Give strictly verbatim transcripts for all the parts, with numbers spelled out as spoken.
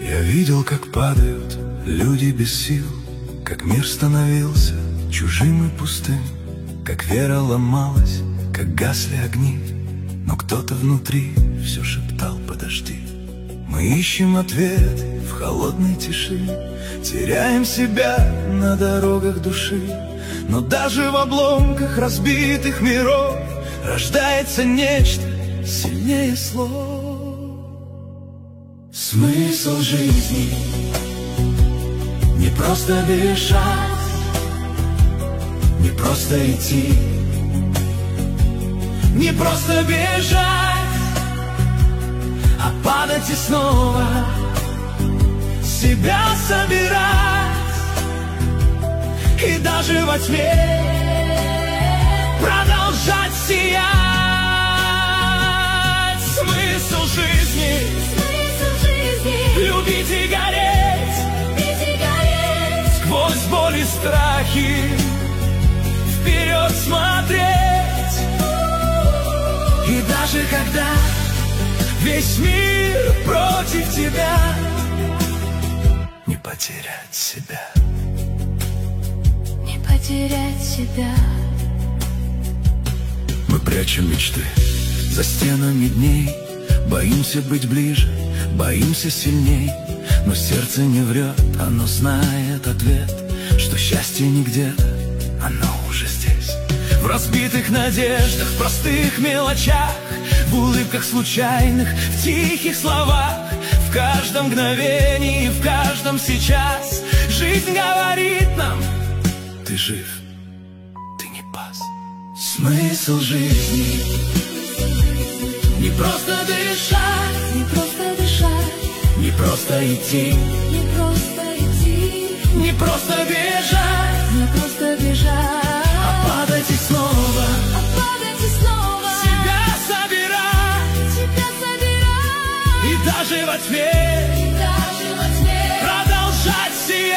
Я видел, как падают люди без сил, как мир становился чужим и пустым, как вера ломалась, как гасли огни, но кто-то внутри все шептал: подожди. Мы ищем ответы в холодной тиши, теряем себя на дорогах души, но даже в обломках разбитых миров рождается нечто сильнее слов. Смысл жизни не просто дышать, не просто идти, не просто бежать, а падать и снова себя собирать, и даже во тьме продолжать сиять. Смысл жизни, Смысл жизни любить и гореть, любить и гореть, сквозь боль и страхи вперед смотреть. И даже когда весь мир против тебя, не потерять себя, не потерять себя. Мы прячем мечты за стенами дней, боимся быть ближе, боимся сильней, но сердце не врет, оно знает ответ, что счастье не где-то, оно уже здесь. В разбитых надеждах, в простых мелочах, в улыбках случайных, в тихих словах, в каждом мгновении, в каждом сейчас. Жизнь говорит нам: ты жив, ты не пас. Смысл жизни не просто дышать, Не просто дышать, не просто идти, не просто идти, не просто бежать, не просто бежать, а падать и снова а падать и снова себя собирать, себя собирать, и даже во тьме и даже во тьме продолжать сиять.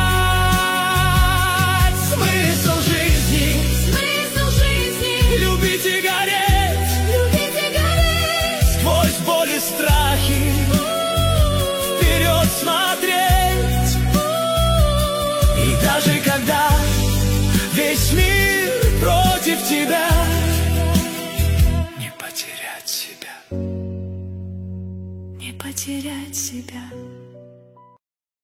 Смысл жизни смысл жизни любить и гореть, любить и гореть, сквозь боль и страхи вперед смотреть. И даже когда весь мир против тебя, не потерять себя, не потерять себя.